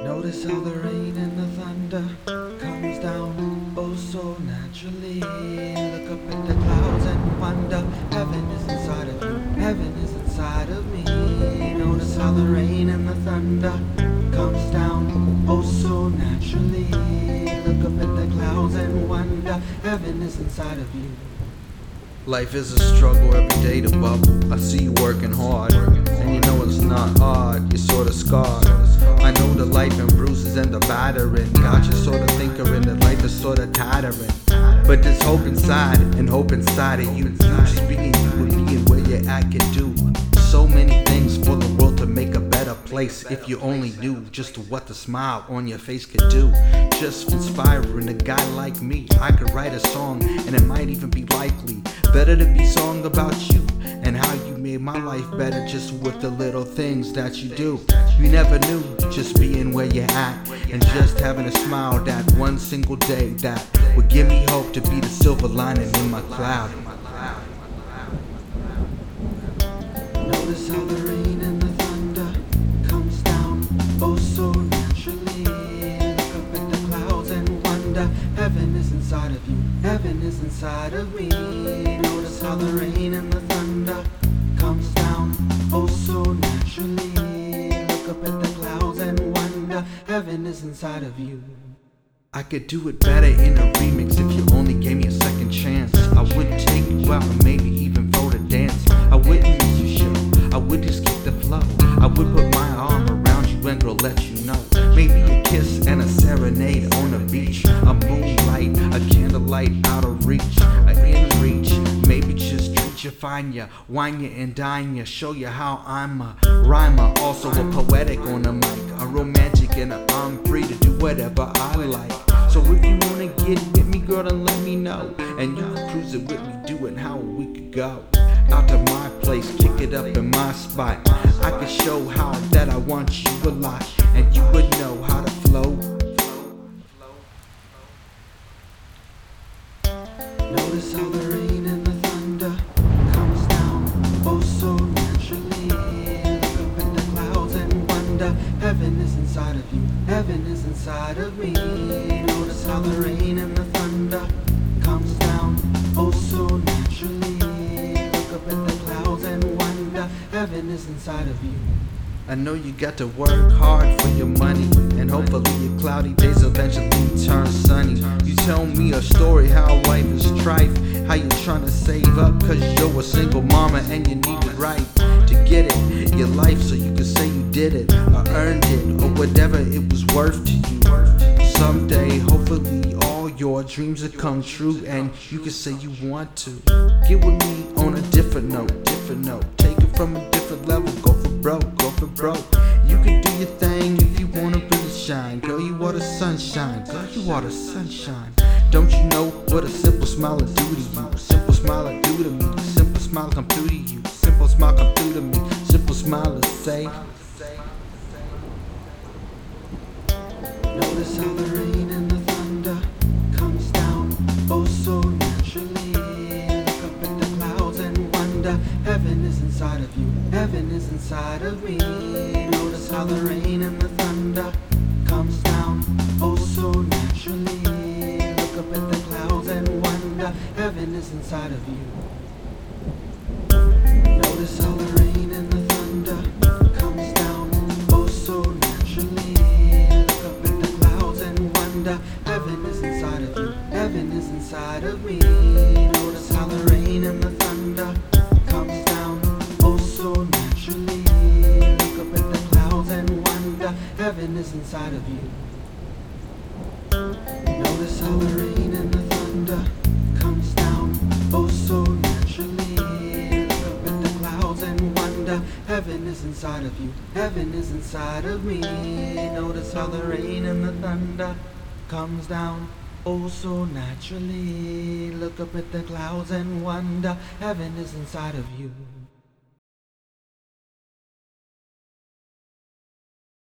Notice how the rain and the thunder comes down oh so naturally. Look up at the clouds and wonder, heaven is inside of you, heaven is inside of me. Notice how the rain and the thunder comes down oh so naturally. Look up at the clouds and wonder, heaven is inside of you. Life is a struggle every day to bubble. I see you working hard, and you know it's not hard, you're sorta scarred. I know the life and bruises and the battering got you sorta thinking that life is sorta tattering. But there's hope inside, and hope inside of you. You just being you and being where you're at can do so many things for the world to make a better place. If you only knew just what the smile on your face could do. Just inspiring a guy like me, I could write a song and it might even be likely better to be song about you and how you made my life better just with the little things that you do. You never knew, just being where you're at and just having a smile that one single day that would give me hope to be the silver lining in my cloud. Notice how the rain and the thunder comes down oh so naturally. Look up at the clouds and wonder, heaven is inside of you, heaven is inside of me. Notice how the rain and the thunder comes down oh so naturally. Look up at the clouds and wonder, heaven is inside of you. I could do it better in a remix if you only gave me a second chance. I would take you out and maybe even throw the dance. I wouldn't miss you show, I would just keep the flow. I would put my arm around you and girl let you know. Maybe a kiss and a serenade on the beach. A moonlight, a candlelight out of reach, in reach. Maybe just treat you, find ya, wine ya and dine ya. Show you how I'm a rhymer, also a poetic on the mic, a romantic and I'm free to do whatever I like. So if you wanna get with me, girl, then let me know. And you can cruise it with me, do it how we could go. Out to my place, kick it up in my spot. I could show how that I want you a lot, and you would know how to flow. Notice how the rain and the thunder comes down oh so naturally. Look up at the clouds and wonder, heaven is inside of you, heaven is inside of me. Notice how the rain and the thunder comes down oh so naturally. Look up at the clouds and wonder, heaven is inside of you. I know you got to work hard for your money, and hopefully your cloudy days eventually turn sunny. You tell me a story how life is trife, how you tryna save up cause you're a single mama and you need it right to get it, your life, so you can say you did it or earned it or whatever it was worth to you. Someday hopefully all your dreams will come true and you can say you want to get with me on a different note, take it from a different level, go for broke, go for broke. You can do your thing if you wanna really shine, girl, you are the sunshine, girl, you are the sunshine. Don't you know what a simple smile will do to you? Simple smile will do to me, simple smile come through to you, simple smile come through to me, simple smile will say. Notice how the rain and the thunder comes down oh so naturally. Look up at the clouds and wonder, heaven is inside of you, heaven is inside of me. Notice how the rain and the thunder comes down oh so naturally. Look up at the clouds and wonder, heaven is inside of you. Notice how the rain and the thunder comes down oh so naturally. Look up at the clouds and wonder, heaven is inside of you, heaven is inside of me. Notice how the rain and the thunder comes down oh so naturally. Look up at the clouds and wonder, heaven is inside of you. Notice how the rain and the thunder comes down oh so naturally. Look up at the clouds and wonder, heaven is inside of you, heaven is inside of me. Notice how the rain and the thunder comes down oh so naturally. Look up at the clouds and wonder, heaven is inside of you.